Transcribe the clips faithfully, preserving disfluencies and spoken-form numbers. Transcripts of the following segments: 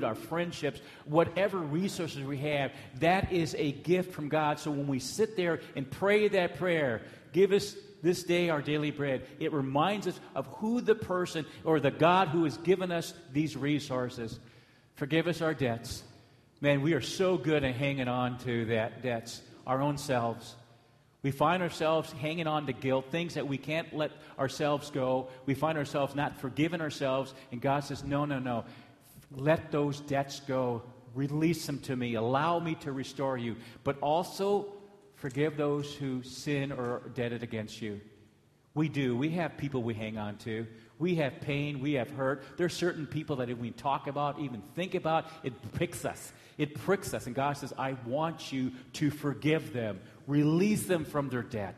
food, our friendships, whatever resources we have, that is a gift from God. So when we sit there and pray that prayer, give us this day our daily bread, it reminds us of who the person or the God who has given us these resources. Forgive us our debts. Man, we are so good at hanging on to that debts, our own selves. We find ourselves hanging on to guilt, things that we can't let ourselves go. We find ourselves not forgiving ourselves, and God says, no, no, no. Let those debts go. Release them to me. Allow me to restore you. But also forgive those who sin or are debted against you. We do. We have people we hang on to. We have pain. We have hurt. There are certain people that if we talk about, even think about, it pricks us. It pricks us. And God says, I want you to forgive them. Release them from their debt.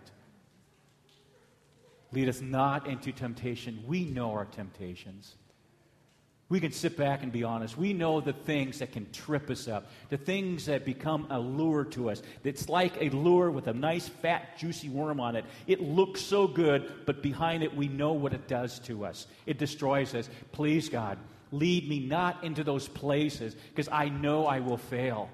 Lead us not into temptation. We know our temptations. We can sit back and be honest. We know the things that can trip us up, the things that become a lure to us. It's like a lure with a nice, fat, juicy worm on it. It looks so good, but behind it, we know what it does to us. It destroys us. Please, God, lead me not into those places, because I know I will fail.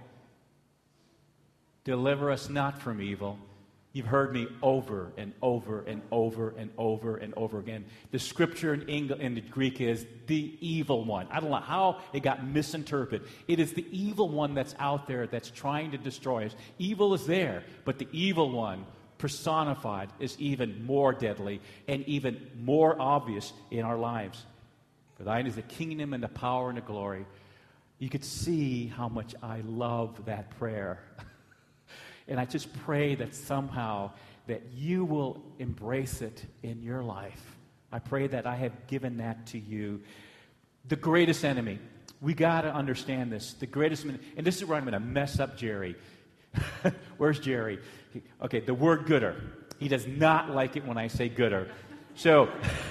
Deliver us not from evil. You've heard me over and over and over and over and over again. The scripture in, English, in the Greek is the evil one. I don't know how it got misinterpreted. It is the evil one that's out there that's trying to destroy us. Evil is there, but the evil one personified is even more deadly and even more obvious in our lives. For thine is the kingdom and the power and the glory. You could see how much I love that prayer. And I just pray that somehow that you will embrace it in your life. I pray that I have given that to you. The greatest enemy. We got to understand this. The greatest enemy. And this is where I'm going to mess up Jerry. Where's Jerry? He, okay, the word gooder. He does not like it when I say gooder. So,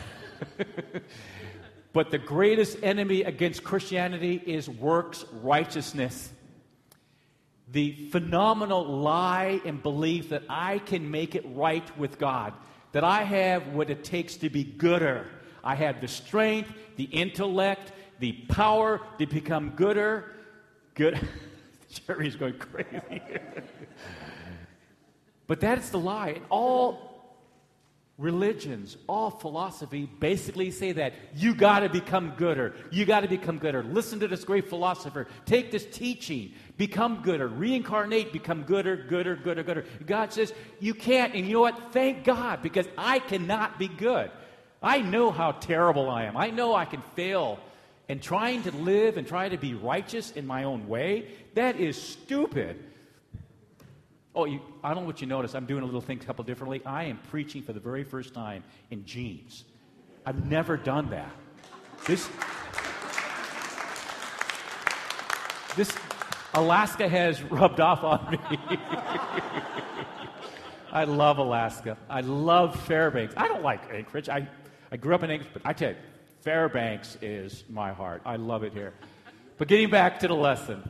but the greatest enemy against Christianity is works righteousness. The phenomenal lie and belief that I can make it right with God, that I have what it takes to be gooder. I have the strength, the intellect, the power to become gooder. Good. Jerry's going crazy. But that is the lie. And all religions, all philosophy basically say that you got to become gooder. You got to become gooder. Listen to this great philosopher. Take this teaching. Become gooder. Reincarnate. Become gooder, gooder, gooder, gooder. God says you can't. And you know what? Thank God, because I cannot be good. I know how terrible I am. I know I can fail. And trying to live and try to be righteous in my own way, that is stupid. Oh, you, I don't know what you notice. I'm doing a little thing a couple differently. I am preaching for the very first time in jeans. I've never done that. This, this Alaska has rubbed off on me. I love Alaska. I love Fairbanks. I don't like Anchorage. I, I grew up in Anchorage, but I tell you, Fairbanks is my heart. I love it here. But getting back to the lesson.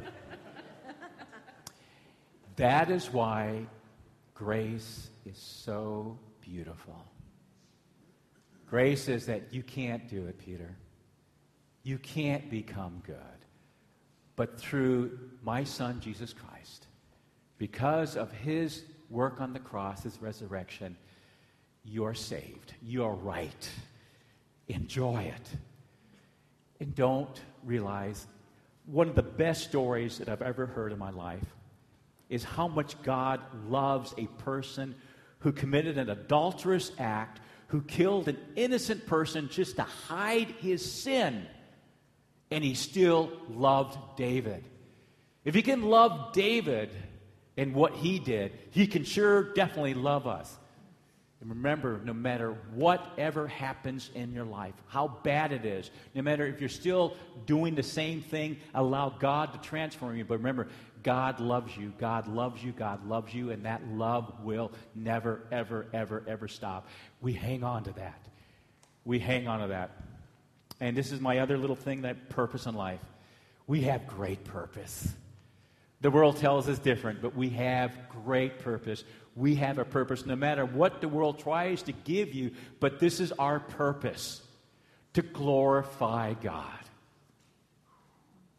That is why grace is so beautiful. Grace is that you can't do it, Peter. You can't become good. But through my Son, Jesus Christ, because of his work on the cross, his resurrection, you're saved. You're right. Enjoy it. And don't realize one of the best stories that I've ever heard in my life is how much God loves a person who committed an adulterous act, who killed an innocent person just to hide his sin. And he still loved David. If he can love David and what he did, he can sure definitely love us. And remember, no matter whatever happens in your life, how bad it is, no matter if you're still doing the same thing, allow God to transform you. But remember, God loves you, God loves you, God loves you, and that love will never, ever, ever, ever stop. We hang on to that. We hang on to that. And this is my other little thing, that purpose in life. We have great purpose. The world tells us different, but we have great purpose. We have a purpose no matter what the world tries to give you, but this is our purpose, to glorify God.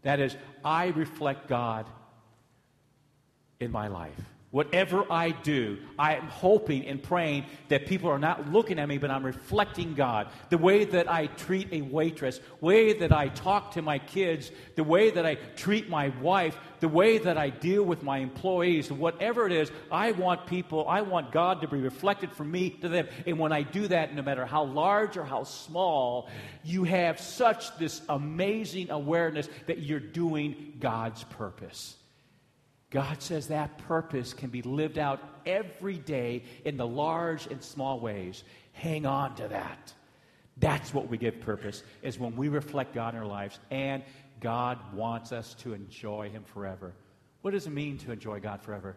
That is, I reflect God in my life. Whatever I do, I am hoping and praying that people are not looking at me, but I'm reflecting God. The way that I treat a waitress, the way that I talk to my kids, the way that I treat my wife, the way that I deal with my employees, whatever it is, I want people, I want God to be reflected from me to them. And when I do that, no matter how large or how small, you have such this amazing awareness that you're doing God's purpose. God says that purpose can be lived out every day in the large and small ways. Hang on to that. That's what we give purpose, is when we reflect God in our lives, and God wants us to enjoy Him forever. What does it mean to enjoy God forever?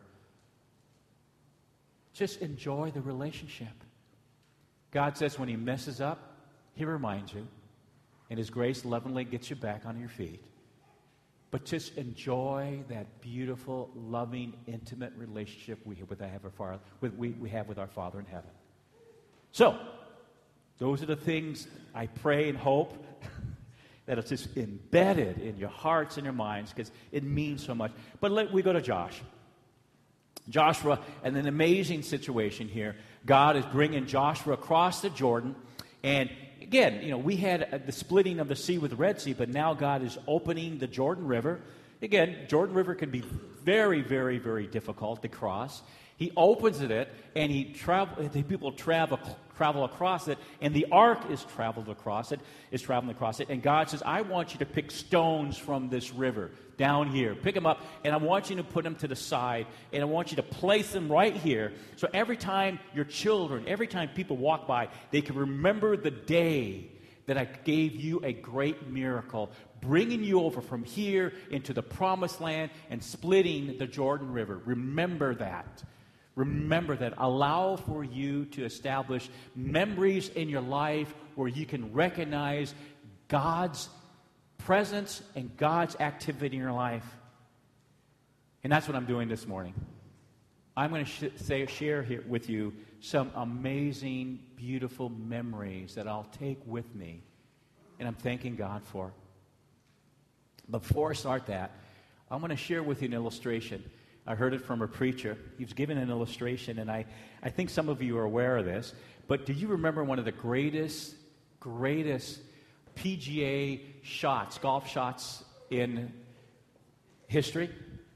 Just enjoy the relationship. God says when He messes up, He reminds you, and His grace lovingly gets you back on your feet. But just enjoy that beautiful, loving, intimate relationship we have with, our Father, with, we, we have with our Father in heaven. So, those are the things I pray and hope that it's just embedded in your hearts and your minds, because it means so much. But let we go to Josh. Joshua, and an amazing situation here. God is bringing Joshua across the Jordan, and again, you know, we had the splitting of the sea with the Red Sea, but now God is opening the Jordan River. Again, Jordan River can be very, very, very difficult to cross. He opens it, and he travel. The people travel travel across it, and the ark is traveled across it. Is traveling across it, and God says, "I want you to pick stones from this river down here. Pick them up, and I want you to put them to the side, and I want you to place them right here. So every time your children, every time people walk by, they can remember the day that I gave you a great miracle, bringing you over from here into the promised land and splitting the Jordan River. Remember that." Remember that. Allow for you to establish memories in your life where you can recognize God's presence and God's activity in your life. And that's what I'm doing this morning. I'm going to sh- say, share here with you some amazing, beautiful memories that I'll take with me, and I'm thanking God for. Before I start that, I'm going to share with you an illustration. I heard it from a preacher. He was given an illustration, and I, I think some of you are aware of this. But do you remember one of the greatest, greatest P G A shots, golf shots in history?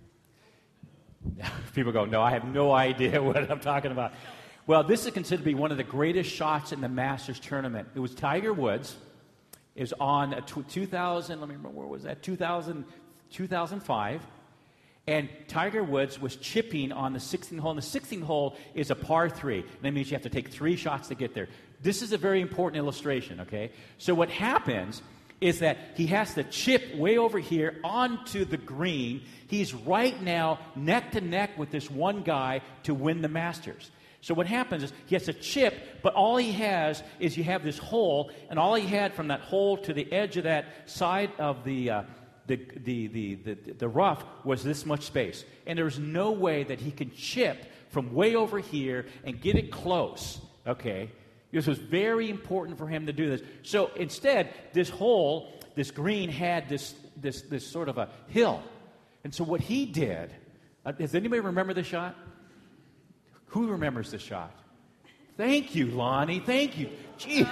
People go, no, I have no idea what I'm talking about. Well, this is considered to be one of the greatest shots in the Masters tournament. It was Tiger Woods. It was on a two thousand, let me remember, where was that? two thousand, two thousand five. And Tiger Woods was chipping on the sixteenth hole. And the sixteenth hole is a par three. And that means you have to take three shots to get there. This is a very important illustration, okay? So what happens is that he has to chip way over here onto the green. He's right now neck to neck with this one guy to win the Masters. So what happens is he has to chip, but all he has is you have this hole, and all he had from that hole to the edge of that side of the uh, the, the, the, the, the rough was this much space. And there's no way that he can chip from way over here and get it close, okay? This was very important for him to do this. So instead, this hole, this green, had this this this sort of a hill. And so what he did, uh, does anybody remember the shot? Who remembers the shot? Thank you, Lonnie. Thank you. Gee.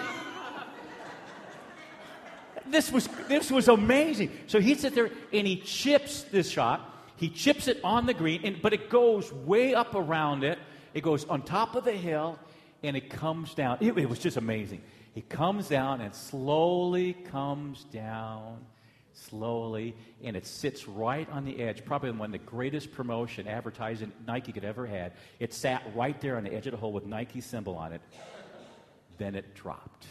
This was this was amazing. So he sits there and he chips this shot. He chips it on the green, and, but it goes way up around it. It goes on top of the hill, and it comes down. It, it was just amazing. It comes down and slowly comes down, slowly, and it sits right on the edge. Probably one of the greatest promotion advertising Nike could ever had. It sat right there on the edge of the hole with Nike symbol on it. Then it dropped.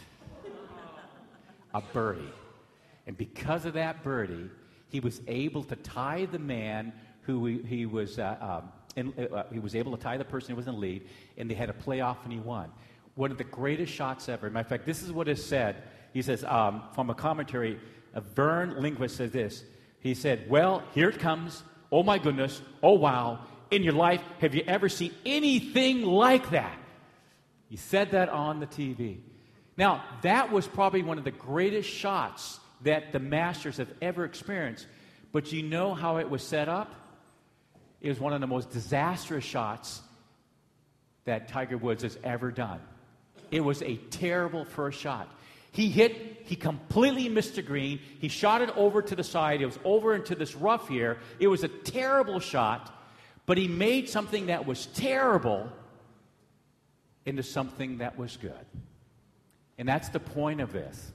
A birdie. And because of that birdie, he was able to tie the man who he, he was uh, um, in, uh, he was able to tie the person who was in the lead, and they had a playoff, and he won. One of the greatest shots ever. Matter of fact, this is what is said. He says, um, from a commentary, a Vern linguist says this. He said, well, here it comes. Oh, my goodness. Oh, wow. In your life, have you ever seen anything like that? He said that on the T V. Now, that was probably one of the greatest shots that the Masters have ever experienced. But you know how it was set up? It was one of the most disastrous shots that Tiger Woods has ever done. It was a terrible first shot. He hit, he completely missed the green. He shot it over to the side. It was over into this rough here. It was a terrible shot, but he made something that was terrible into something that was good. And that's the point of this.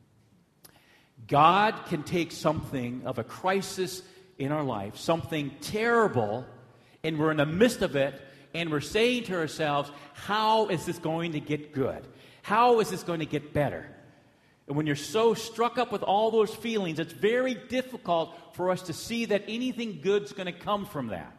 God can take something of a crisis in our life, something terrible, and we're in the midst of it, and we're saying to ourselves, how is this going to get good? How is this going to get better? And when you're so struck up with all those feelings, it's very difficult for us to see that anything good's going to come from that.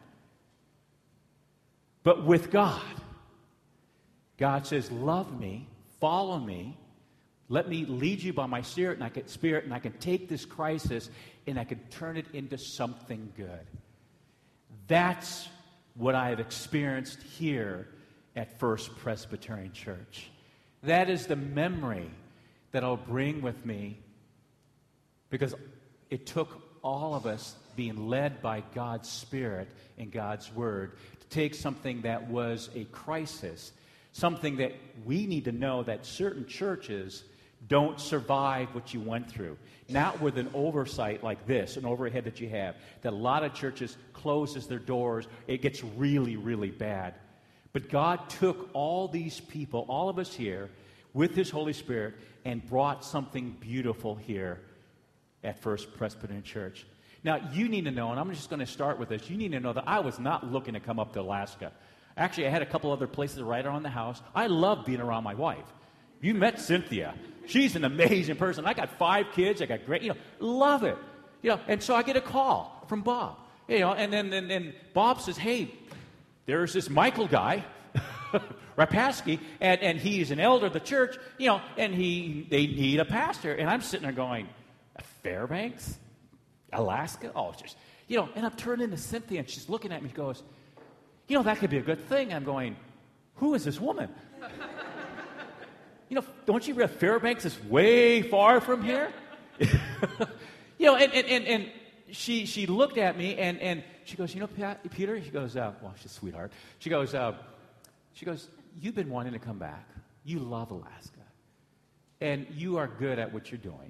But with God, God says, love me, follow me, let me lead you by my spirit, and I can spirit, and I can take this crisis and I can turn it into something good. That's what I have experienced here at First Presbyterian Church. That is the memory that I'll bring with me, because it took all of us being led by God's Spirit and God's Word to take something that was a crisis, something that we need to know that certain churches don't survive what you went through. Not with an oversight like this, an overhead that you have, that a lot of churches closes their doors. It gets really, really bad. But God took all these people, all of us here, with His Holy Spirit, and brought something beautiful here at First Presbyterian Church. Now, you need to know, and I'm just going to start with this, you need to know that I was not looking to come up to Alaska. Actually, I had a couple other places right around the house. I love being around my wife. You met Cynthia. She's an amazing person. I got five kids. I got great, you know, love it. You know, and so I get a call from Bob. You know, and then and, and Bob says, hey, there's this Michael guy, Rapaski, and, and he's an elder of the church, you know, and he they need a pastor. And I'm sitting there going, Fairbanks? Alaska? Oh, it's just, you know, and I'm turning to Cynthia, and she's looking at me and goes, you know, that could be a good thing. I'm going, who is this woman? You know, don't you realize Fairbanks is way far from here? You know, and, and, and, and she she looked at me, and, and she goes, you know, Pat, Peter? She goes, uh, well, she's a sweetheart. She goes, uh, she goes, you've been wanting to come back. You love Alaska. And you are good at what you're doing.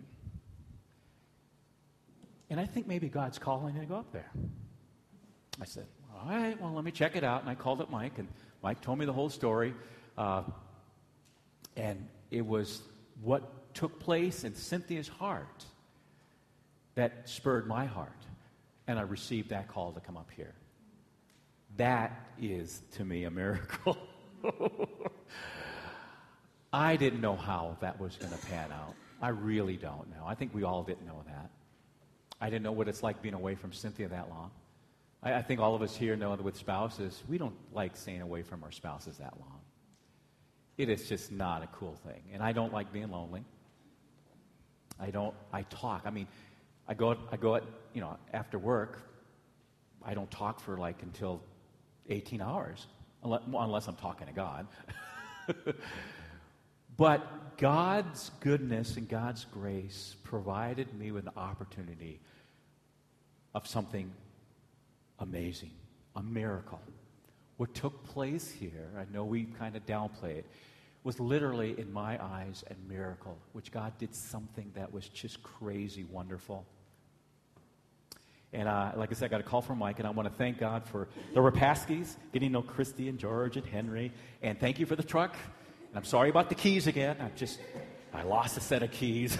And I think maybe God's calling you to go up there. I said, all right, well, let me check it out. And I called up Mike, and Mike told me the whole story. Uh, and it was what took place in Cynthia's heart that spurred my heart. And I received that call to come up here. That is, to me, a miracle. I didn't know how that was going to pan out. I really don't know. I think we all didn't know that. I didn't know what it's like being away from Cynthia that long. I, I think all of us here know that with spouses, we don't like staying away from our spouses that long. It is just not a cool thing. And I don't like being lonely. I don't, I talk. I mean, I go, I go at, you know, after work, I don't talk for like until eighteen hours, unless, unless I'm talking to God. But God's goodness and God's grace provided me with an opportunity of something amazing, a miracle. What took place here, I know we kind of downplay it, was literally, in my eyes, a miracle, which God did something that was just crazy wonderful. And uh, like I said, I got a call from Mike, and I want to thank God for the Rapaskis, getting to know Christy and George and Henry, and thank you for the truck. And I'm sorry about the keys again. I just, I lost a set of keys.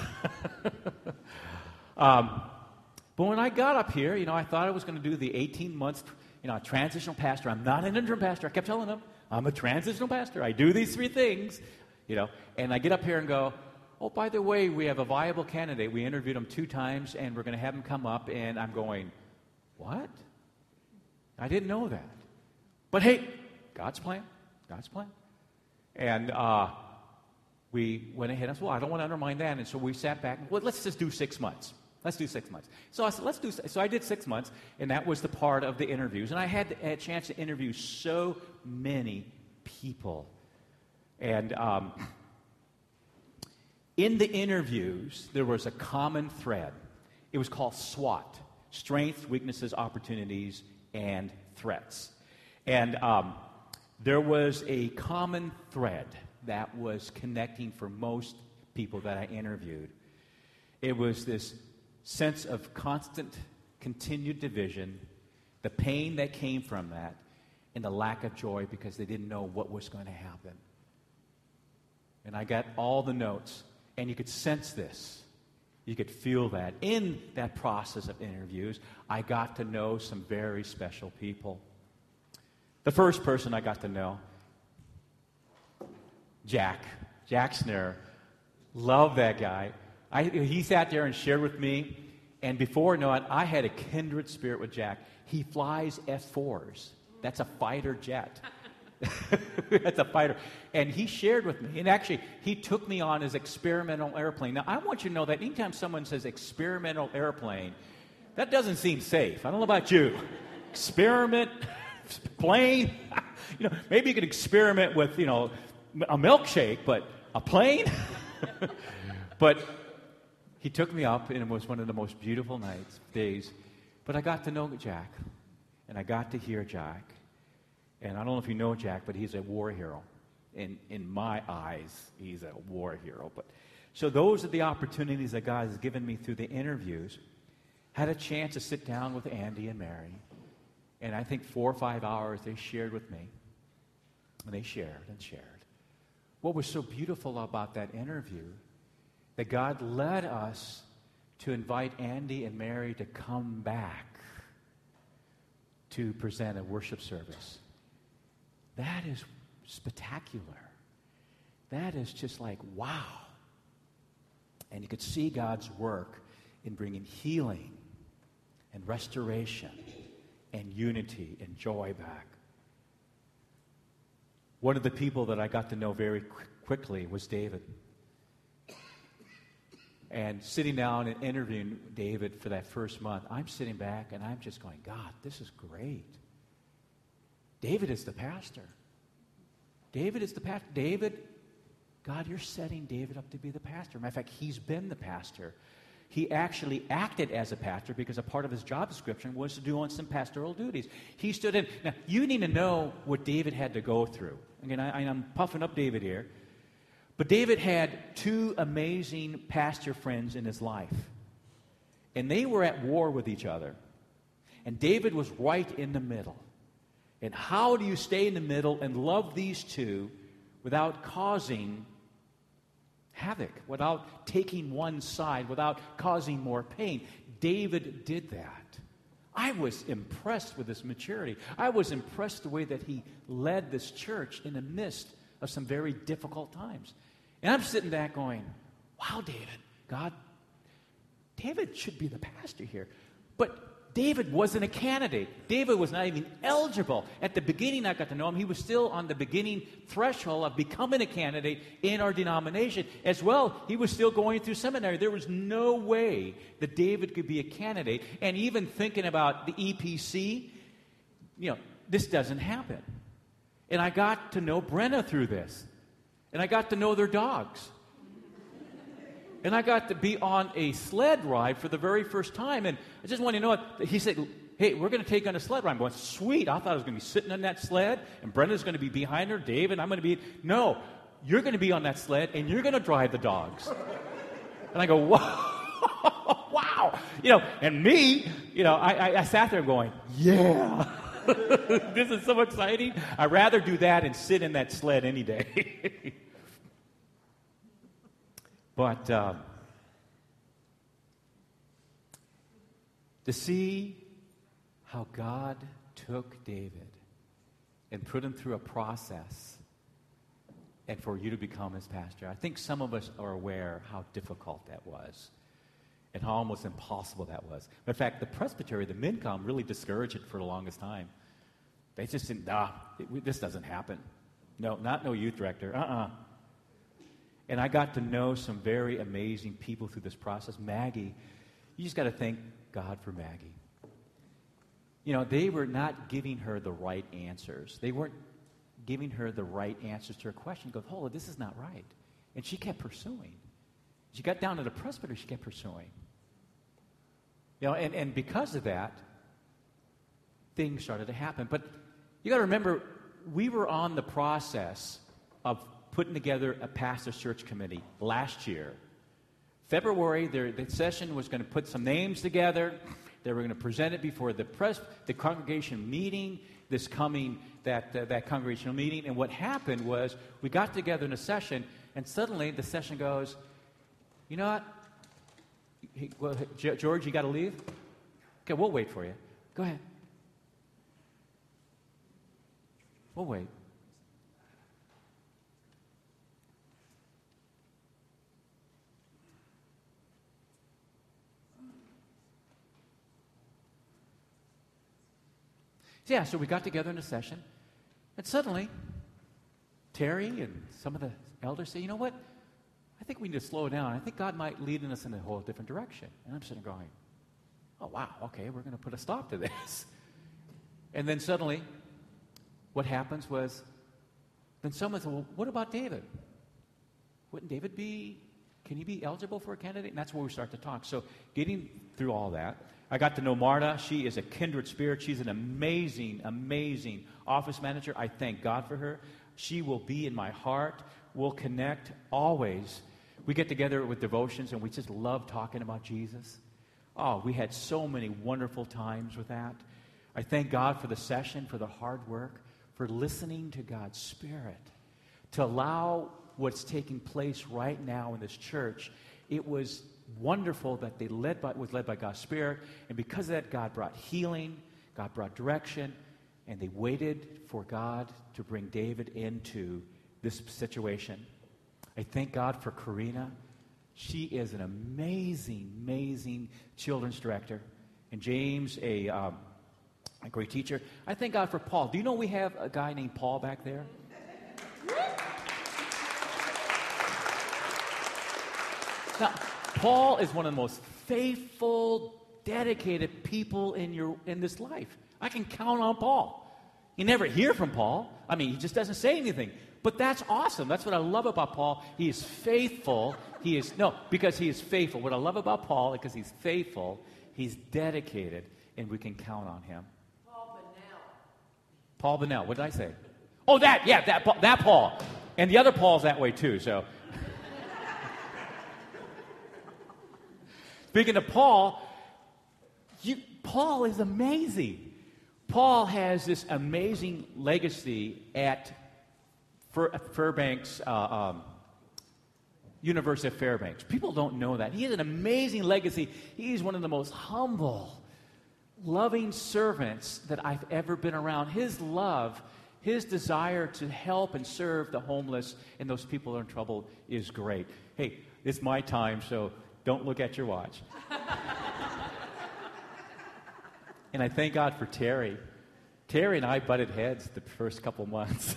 um, but when I got up here, you know, I thought I was going to do the eighteen months, you know, transitional pastor. I'm not an interim pastor. I kept telling them, I'm a transitional pastor. I do these three things, you know. And I get up here and go, oh, by the way, we have a viable candidate. We interviewed him two times, and we're going to have him come up. And I'm going, what? I didn't know that. But hey, God's plan. God's plan. And uh, we went ahead and said, well, I don't want to undermine that. And so we sat back. Well, let's just do six months. Let's do six months. So I said, let's do. So I did six months, and that was the part of the interviews. And I had a chance to interview so many people. And um, in the interviews, there was a common thread. It was called SWOT. Strengths, Weaknesses, Opportunities, and Threats. And um, there was a common thread that was connecting for most people that I interviewed. It was this sense of constant, continued division, the pain that came from that, and the lack of joy because they didn't know what was going to happen. And I got all the notes, and you could sense this. You could feel that. In that process of interviews, I got to know some very special people. The first person I got to know, Jack, Jack Snare. Love that guy. I, he sat there and shared with me, and before I know it, I had a kindred spirit with Jack. He flies F fours. That's a fighter jet. That's a fighter. And he shared with me, and actually, he took me on his experimental airplane. Now, I want you to know that anytime someone says experimental airplane, that doesn't seem safe. I don't know about you. Experiment, plane. You know, maybe you could experiment with, you know, a milkshake, but a plane? But he took me up, and it was one of the most beautiful nights, days. But I got to know Jack, and I got to hear Jack. And I don't know if you know Jack, but he's a war hero. In in my eyes, he's a war hero. But so those are the opportunities that God has given me through the interviews. Had a chance to sit down with Andy and Mary, and I think four or five hours they shared with me. And they shared and shared. What was so beautiful about that interview, that God led us to invite Andy and Mary to come back to present a worship service. That is spectacular. That is just like, wow. And you could see God's work in bringing healing and restoration and unity and joy back. One of the people that I got to know very qu- quickly was David. And sitting down and interviewing David for that first month, I'm sitting back and I'm just going, God, this is great. David is the pastor. David is the pastor. David, God, you're setting David up to be the pastor. Matter of fact, he's been the pastor. He actually acted as a pastor because a part of his job description was to do on some pastoral duties. He stood in. Now, you need to know what David had to go through. Again, I, I'm puffing up David here. But David had two amazing pastor friends in his life. And they were at war with each other. And David was right in the middle. And how do you stay in the middle and love these two without causing havoc, without taking one side, without causing more pain? David did that. I was impressed with his maturity. I was impressed the way that he led this church in the midst of some very difficult times. And I'm sitting back going, wow, David, God, David should be the pastor here. But David wasn't a candidate. David was not even eligible. At the beginning, I got to know him. He was still on the beginning threshold of becoming a candidate in our denomination. As well, he was still going through seminary. There was no way that David could be a candidate. And even thinking about the E P C, you know, this doesn't happen. And I got to know Brenna through this. And I got to know their dogs. And I got to be on a sled ride for the very first time. And I just want you to know, he said, hey, we're going to take on a sled ride. I'm going, sweet. I thought I was going to be sitting on that sled, and Brenda's going to be behind her, David, I'm going to be, no, you're going to be on that sled, and you're going to drive the dogs. And I go, wow, wow. You know, and me, you know, I, I, I sat there going, yeah. This is so exciting. I'd rather do that and sit in that sled any day. But um, to see how God took David and put him through a process and for you to become his pastor, I think some of us are aware how difficult that was and how almost impossible that was. In fact, the presbytery, the MinCom, really discouraged it for the longest time. They just didn't, nah, it, this doesn't happen. No, not no youth director, uh-uh. And I got to know some very amazing people through this process. Maggie, you just got to thank God for Maggie. You know, they were not giving her the right answers. They weren't giving her the right answers to her question. Goes, hold on, this is not right. And she kept pursuing. She got down to the presbytery, she kept pursuing. You know, and, and because of that, things started to happen. But you got to remember, we were on the process of putting together a pastor search committee last year. February, their, the session was going to put some names together. They were going to present it before the pres, the congregation meeting, this coming, that, uh, that congregational meeting. And what happened was we got together in a session, and suddenly the session goes, you know what? Hey, well, hey, George, you got to leave? Okay, we'll wait for you. Go ahead. We'll wait. Yeah, so we got together in a session, and suddenly, Terry and some of the elders say, you know what? I think we need to slow down. I think God might lead us in a whole different direction. And I'm sitting there going, oh, wow, okay, we're going to put a stop to this. And then suddenly, what happens was, then someone said, well, what about David? Wouldn't David be, can he be eligible for a candidate? And that's where we start to talk. So getting through all that, I got to know Marta. She is a kindred spirit. She's an amazing, amazing office manager. I thank God for her. She will be in my heart. We'll connect always. We get together with devotions, and we just love talking about Jesus. Oh, we had so many wonderful times with that. I thank God for the session, for the hard work, for listening to God's Spirit, to allow what's taking place right now in this church. It was wonderful that they led by, was led by God's Spirit, and because of that, God brought healing, God brought direction, and they waited for God to bring David into this situation. I thank God for Karina. She is an amazing, amazing children's director, and James, a, um, a great teacher. I thank God for Paul. Do you know we have a guy named Paul back there? Now, Paul is one of the most faithful, dedicated people in your in this life. I can count on Paul. You never hear from Paul. I mean, he just doesn't say anything. But that's awesome. That's what I love about Paul. He is faithful. He is, no, because he is faithful. What I love about Paul, because he's faithful, he's dedicated, and we can count on him. Paul Bonnell. Paul Bonnell. What did I say? Oh, that, yeah, that, that Paul. And the other Paul's that way too, so. Speaking of Paul, you, Paul is amazing. Paul has this amazing legacy at Fur, Fairbanks, uh, um, University of Fairbanks. People don't know that. He has an amazing legacy. He's one of the most humble, loving servants that I've ever been around. His love, his desire to help and serve the homeless and those people who are in trouble is great. Hey, it's my time, so don't look at your watch. And I thank God for Terry. Terry and I butted heads the first couple months.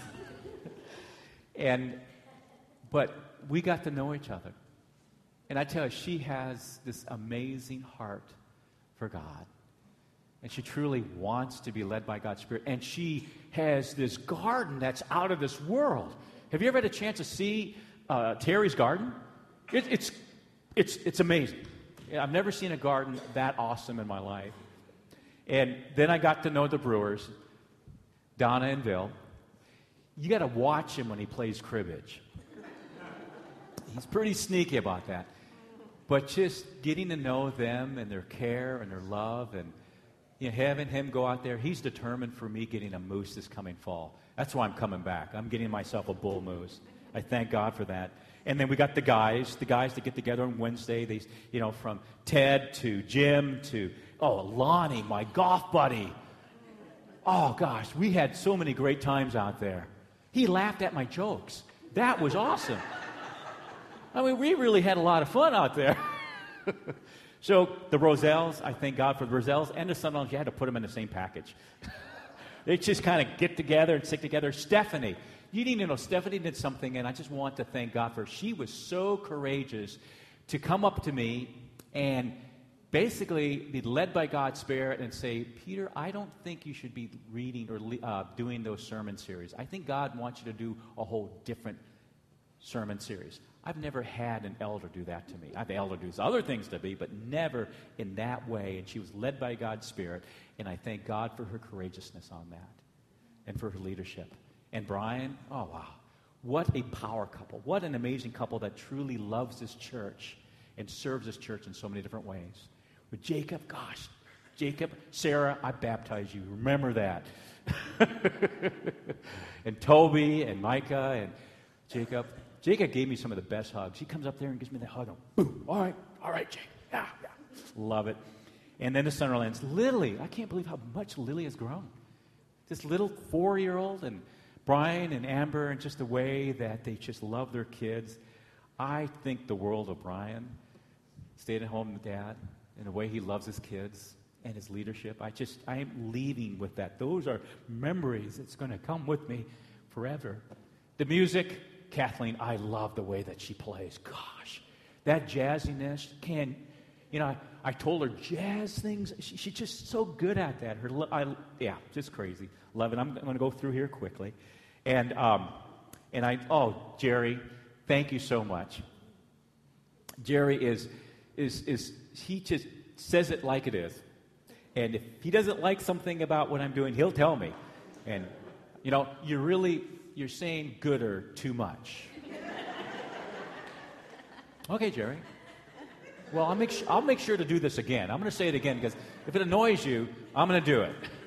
and, but we got to know each other. And I tell you, she has this amazing heart for God. And she truly wants to be led by God's Spirit. And she has this garden that's out of this world. Have you ever had a chance to see uh, Terry's garden? It, it's, it's, it's amazing. I've never seen a garden that awesome in my life. And then I got to know the Brewers, Donna and Bill. You got to watch him when he plays cribbage. He's pretty sneaky about that. But just getting to know them and their care and their love and you know, having him go out there, he's determined for me getting a moose this coming fall. That's why I'm coming back. I'm getting myself a bull moose. I thank God for that. And then we got the guys, the guys that get together on Wednesday. They, you know, from Ted to Jim to, oh, Lonnie, my golf buddy. Oh, gosh, we had so many great times out there. He laughed at my jokes. That was awesome. I mean, we really had a lot of fun out there. So the Rosells, I thank God for the Rosells and the Sunderlands. You had to put them in the same package. They just kind of get together and stick together. Stephanie. You need to know, Stephanie did something, and I just want to thank God for her. She was so courageous to come up to me and basically be led by God's Spirit and say, Peter, I don't think you should be reading or uh, doing those sermon series. I think God wants you to do a whole different sermon series. I've never had an elder do that to me. I've had elder do other things to me, but never in that way. And she was led by God's Spirit, and I thank God for her courageousness on that and for her leadership. And Brian, oh, wow. What a power couple. What an amazing couple that truly loves this church and serves this church in so many different ways. With Jacob, gosh, Jacob, Sarah, I baptized you. Remember that. And Toby and Micah and Jacob. Jacob gave me some of the best hugs. He comes up there and gives me that hug. And boom, all right, all right, Jake. Yeah, yeah. Love it. And then the Sunderlands. Lily, I can't believe how much Lily has grown. This little four-year-old, and Brian and Amber, and just the way that they just love their kids. I think the world of Brian, staying at home with dad, and the way he loves his kids and his leadership. I just, I am leaving with that. Those are memories that's going to come with me forever. The music, Kathleen, I love the way that she plays. Gosh, that jazziness can, you know, I, I told her jazz things. She, she's just so good at that. Her, I, yeah, just crazy. Love it. I'm, I'm going to go through here quickly. And, um, and I, oh, Jerry, thank you so much. Jerry is, is, is, he just says it like it is. And if he doesn't like something about what I'm doing, he'll tell me. And, you know, you're really, you're saying gooder too much. Okay, Jerry. Well, I'll make, sh- I'll make sure to do this again. I'm going to say it again because if it annoys you, I'm going to do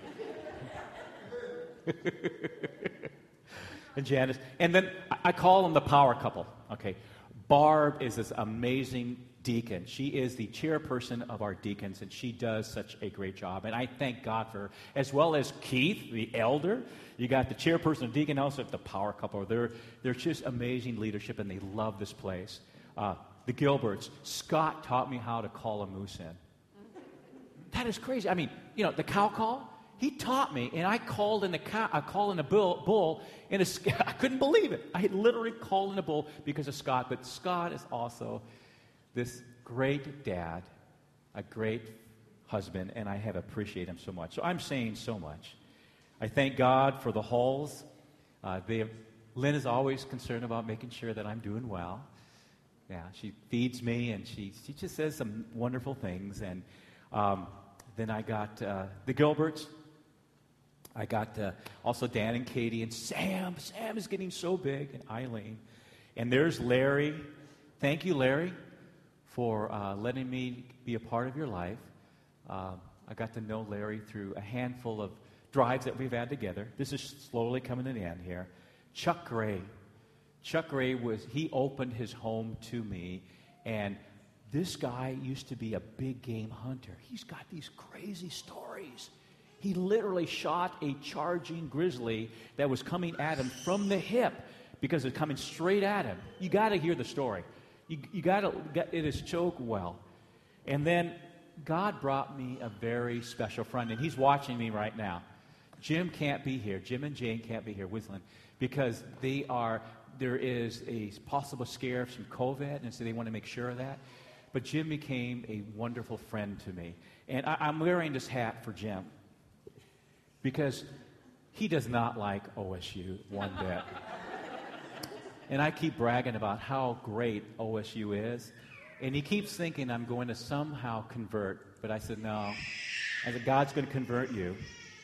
it. And Janice. And then I, I call them the power couple. Okay. Barb is this amazing deacon. She is the chairperson of our deacons, and she does such a great job. And I thank God for her, as well as Keith, the elder. You got the chairperson of deacon, also the power couple. They're, they're just amazing leadership, and they love this place. Uh, the Gilberts. Scott taught me how to call a moose in. That is crazy. I mean, you know, the cow call, he taught me, and I called in a cow, I called in a bull, bull and a, I couldn't believe it. I literally called in a bull because of Scott. But Scott is also this great dad, a great husband, and I have appreciated him so much. So I'm saying so much. I thank God for the Halls. Uh, they have, Lynn is always concerned about making sure that I'm doing well. Yeah, she feeds me, and she she just says some wonderful things. And um, then I got uh, the Gilberts. I got uh, also Dan and Katie and Sam. Sam is getting so big, and Eileen. And there's Larry. Thank you, Larry, for uh, letting me be a part of your life. Uh, I got to know Larry through a handful of drives that we've had together. This is slowly coming to the end here. Chuck Gray. Chuck Gray was, he opened his home to me, and this guy used to be a big game hunter. He's got these crazy stories. He literally shot a charging grizzly that was coming at him from the hip because it's coming straight at him. You got to hear the story. You, you got to, it is choked well. And then God brought me a very special friend, and he's watching me right now. Jim can't be here. Jim and Jane can't be here, Wisland, because they are, there is a possible scare from COVID, and so they want to make sure of that. But Jim became a wonderful friend to me. And I, I'm wearing this hat for Jim because he does not like O S U one bit. And I keep bragging about how great O S U is. And he keeps thinking I'm going to somehow convert. But I said, no. I said, God's going to convert you.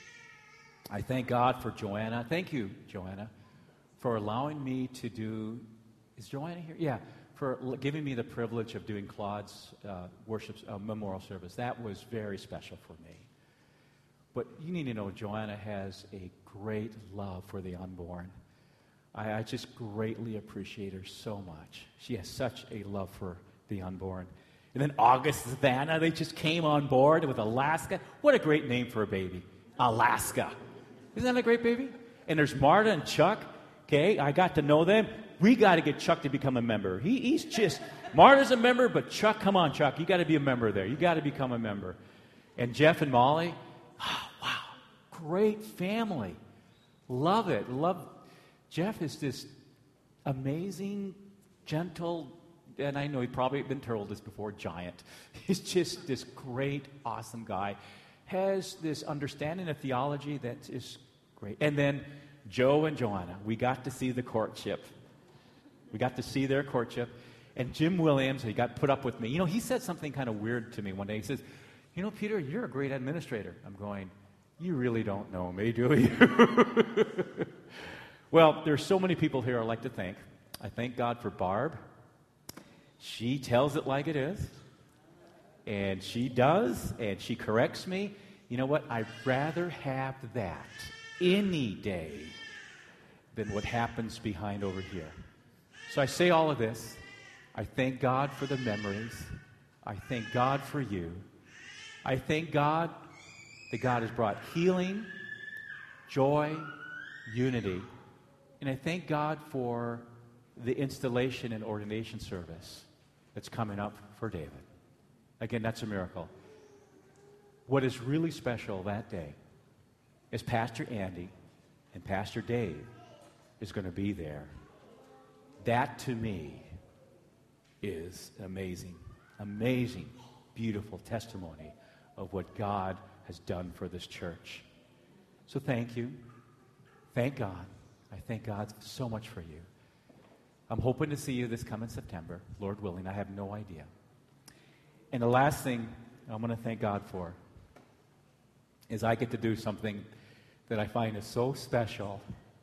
I thank God for Joanna. Thank you, Joanna, for allowing me to do, is Joanna here? Yeah, for l- giving me the privilege of doing Claude's uh, worship uh, memorial service. That was very special for me. But you need to know Joanna has a great love for the unborn. I, I just greatly appreciate her so much. She has such a love for the unborn. And then August, Savannah, they just came on board with Alaska. What a great name for a baby. Alaska. Isn't that a great baby? And there's Marta and Chuck. Okay, I got to know them. We got to get Chuck to become a member. He, he's just, Marta's a member, but Chuck, come on, Chuck. You got to be a member there. You got to become a member. And Jeff and Molly, oh, wow, great family. Love it. Love. Jeff is this amazing, gentle, and I know he's probably been told this before, giant. He's just this great, awesome guy. Has this understanding of theology that is great. And then Joe and Joanna, we got to see the courtship. We got to see their courtship. And Jim Williams, he got put up with me. You know, he said something kind of weird to me one day. He says, you know, Peter, you're a great administrator. I'm going, you really don't know me, do you? Well, there's so many people here I'd like to thank. I thank God for Barb. She tells it like it is. And she does, and she corrects me. You know what? I'd rather have that any day than what happens behind over here. So I say all of this. I thank God for the memories. I thank God for you. I thank God that God has brought healing, joy, unity. And I thank God for the installation and ordination service that's coming up for David. Again, that's a miracle. What is really special that day is Pastor Andy and Pastor Dave is going to be there. That, to me, is amazing, amazing, beautiful testimony of what God has done for this church. So thank you. Thank God. I thank God so much for you. I'm hoping to see you this coming September, Lord willing. I have no idea. And the last thing I'm going to thank God for is I get to do something that I find is so special.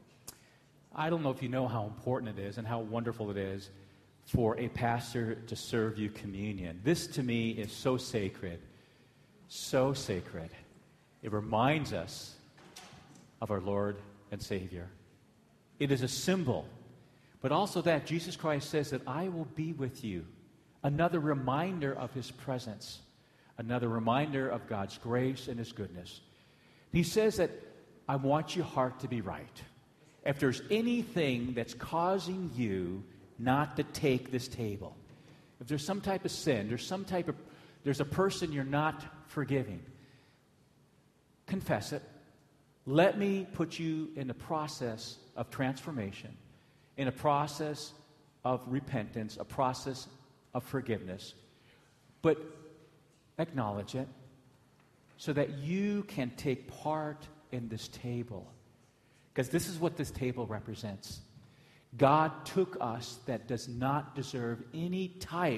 I don't know if you know how important it is and how wonderful it is for a pastor to serve you communion. This, to me, is so sacred, so sacred. It reminds us of our Lord and Savior. It is a symbol, but also that Jesus Christ says that I will be with you. Another reminder of His presence, another reminder of God's grace and His goodness. He says that I want your heart to be right. If there's anything that's causing you not to take this table, if there's some type of sin, there's some type of, there's a person you're not forgiving, confess it. Let me put you in the process of transformation, in a process of repentance, a process of forgiveness. But acknowledge it so that you can take part in this table. Because this is what this table represents. God took us that does not deserve any type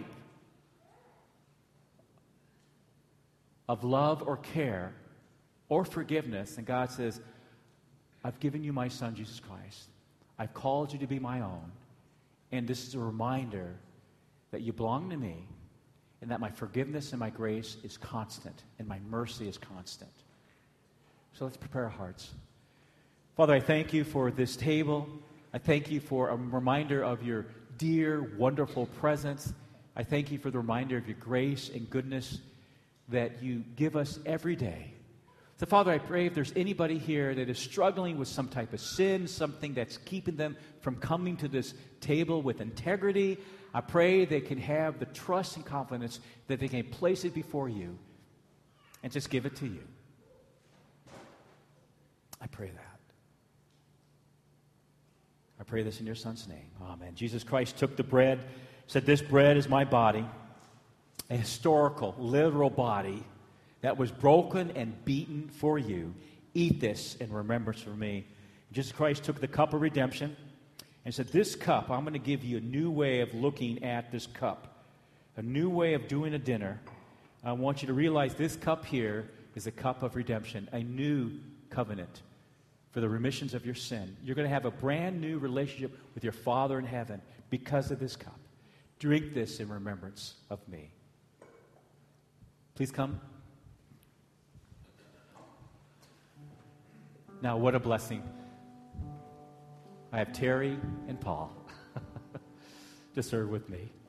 of love or care or forgiveness. And God says, I've given you my Son, Jesus Christ. I've called you to be my own. And this is a reminder that you belong to me and that my forgiveness and my grace is constant and my mercy is constant. So let's prepare our hearts. Father, I thank you for this table. I thank you for a reminder of your dear, wonderful presence. I thank you for the reminder of your grace and goodness that you give us every day. So, Father, I pray if there's anybody here that is struggling with some type of sin, something that's keeping them from coming to this table with integrity, I pray they can have the trust and confidence that they can place it before you and just give it to you. I pray that. I pray this in your Son's name. Amen. Jesus Christ took the bread, said, this bread is my body, a historical, literal body that was broken and beaten for you. Eat this in remembrance of me. Jesus Christ took the cup of redemption and said, this cup, I'm going to give you a new way of looking at this cup, a new way of doing a dinner. I want you to realize this cup here is a cup of redemption, a new covenant for the remissions of your sin. You're going to have a brand new relationship with your Father in heaven because of this cup. Drink this in remembrance of me. Please come. Now, what a blessing. I have Terry and Paul to serve with me.